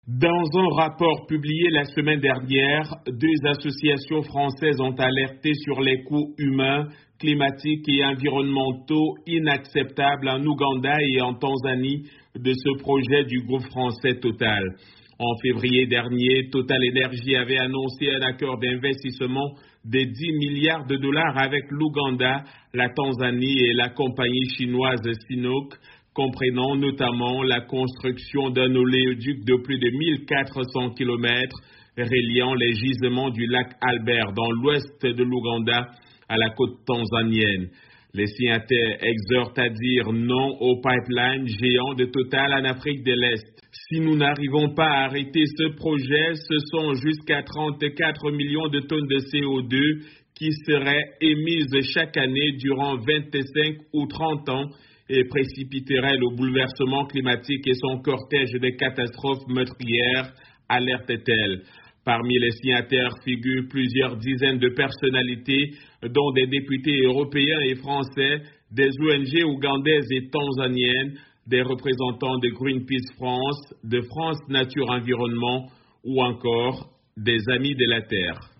Dans un rapport publié la semaine dernière, deux associations françaises ont alerté sur les coûts humains, climatiques et environnementaux inacceptables en Ouganda et en Tanzanie de ce projet du groupe français Total. En février dernier, Total Energy avait annoncé un accord d'investissement de 10 milliards de dollars avec l'Ouganda, la Tanzanie et la compagnie chinoise Sinopec, comprenant notamment la construction d'un oléoduc de plus de 1400 km reliant les gisements du lac Albert dans l'ouest de l'Ouganda à la côte tanzanienne. Les signataires exhortent à dire non au pipeline géant de Total en Afrique de l'Est. Si nous n'arrivons pas à arrêter ce projet, ce sont jusqu'à 34 millions de tonnes de CO2 qui seraient émises chaque année durant 25 ou 30 ans et précipiterait le bouleversement climatique et son cortège de catastrophes meurtrières, alerte-t-elle. Parmi les signataires figurent plusieurs dizaines de personnalités, dont des députés européens et français, des ONG ougandaises et tanzaniennes, des représentants de Greenpeace France, de France Nature Environnement ou encore des Amis de la Terre.